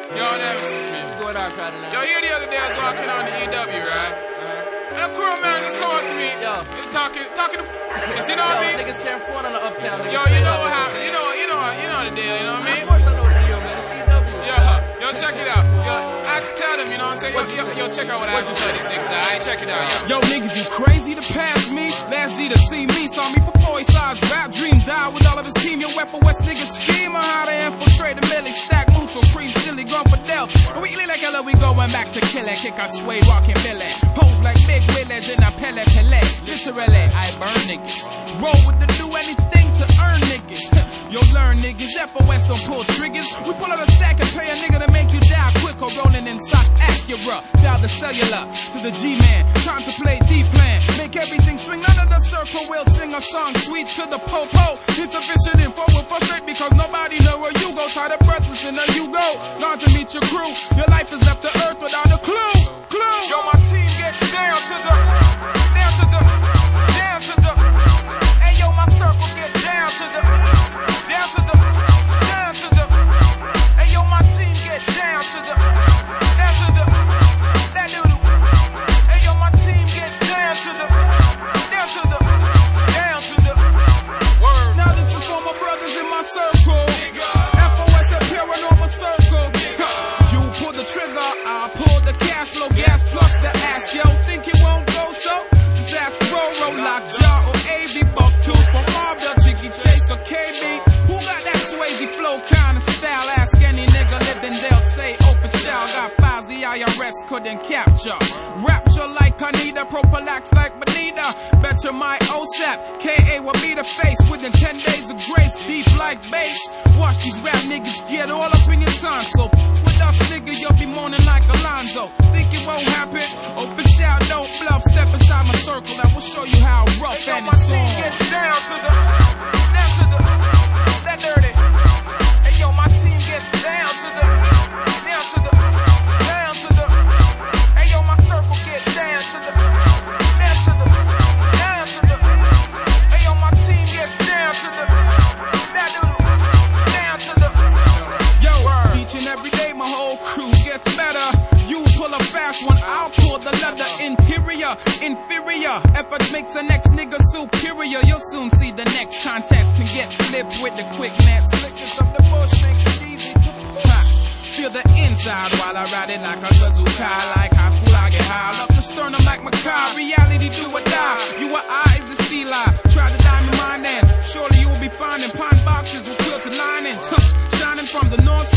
Yo, Davison Smith. What's going on, Cadillac? Yo, here the other day I was walking on the EW, right? And a cool man just come up to me. Yo. Talking to you know what I mean? Niggas can't front on the uptown. Yo, you know what happened? You know the deal, you know what I mean? Of course I know the deal, man. It's EW. Yo, check it out. Yo, I can tell them, you know what I'm saying? Yo, check out what I have to tell these niggas, alright? Check it out, yo. Yo, niggas, you crazy to pass me? Last G to see me, saw me before he saw his rap dream die with all of his team. Your Weapon West niggas scheme on how to infiltrate the millie, stack mutual cream, silly, gone for Del. But we like hella, we going back to kill it, kick our sway, rockin' Billy. Pose like big willies in a Pele. Literally, I burn niggas. Roll with the do anything to earn niggas. Yo, learn niggas, FOS don't pull triggers. We pull out a stack and pay a nigga to make you die quick or rolling in socks Acura. Dial the cellular to the G-man, trying to play D-plan. Make everything swing under the circle. We'll sing a song sweet to the po-po. Insufficient info will frustrate because nobody know where you go. Tired of breathless and there you go. Gone to meet your crew. Your life is left to earth without a clue. Yo, my team gets down to the hey yo, my circle get down to the hey yo, my team get down to the that doodle. Hey yo, my team get down to the word. Now that you saw my brothers in my circle, FOS at Paranormal Circle. You pull the trigger, I'll pull the cash flow, gas plus the ass. Yo, think it won't go so? Just ask Roro, Lockjaw, or AV Bucktooth, or Marvel, Jiggy Chase, or KB. Who got that Swayze flow kind of style? Ask any nigga living, they'll say open shell. Got files the IRS couldn't capture. Rapture like Anita, prophylax like Bonita. Betcha my OSAP, KA will be the face within 10 days of grace. Deep like bass. Watch these rap niggas get all up in your tonsil. With us, nigga, you'll be moaning like Alonzo. Think it won't happen? Open shout, don't bluff. Step inside my circle and we'll show you how rough hey, and it's on. Gets down to the that dirty. Hey yo, my team gets down to the hey yo, my circle gets down to the hey yo, my team gets down to the that doodle, down to the yo, word. Each and every day my whole crew gets better. You pull a fast one, I'll pull the leather. Interior, inferior. Effort makes the next nigga superior. You'll soon see the next contest can get flipped with the quickness. Slickness of the bush makes it easy to pull. Feel the inside while I ride it like a Suzuki. Like high school, I get high up the sternum like Makai. Reality do or die. You or I is the sea lie. Try to diamond mine and surely you will be finding pine boxes with quilted linings. Shining from the north